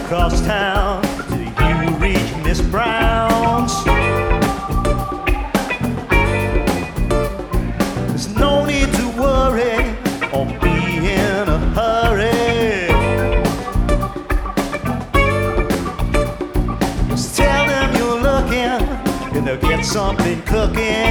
across town till you reach Miss Brown's. There's no need to worry or be in a hurry. Just tell them you're looking and they'll get something cooking.